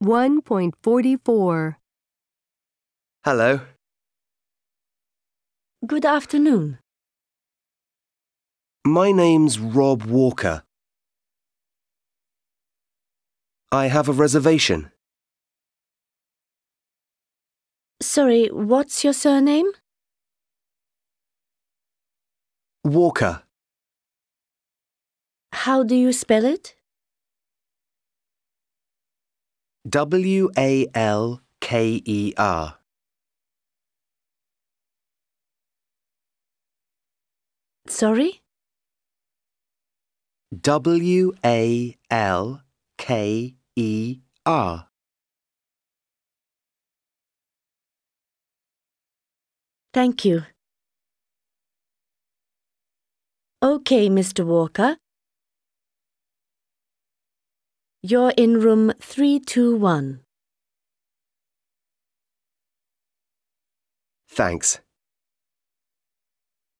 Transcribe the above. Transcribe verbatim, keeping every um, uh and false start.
one point four four. Hello. Good afternoon. My name's Rob Walker. I have a reservation. Sorry, what's your surname? Walker. How do you spell it? W A L K E R. Sorry? W A L K E R. Thank you. Okay, Mister Walker. You're in room three two one. Thanks.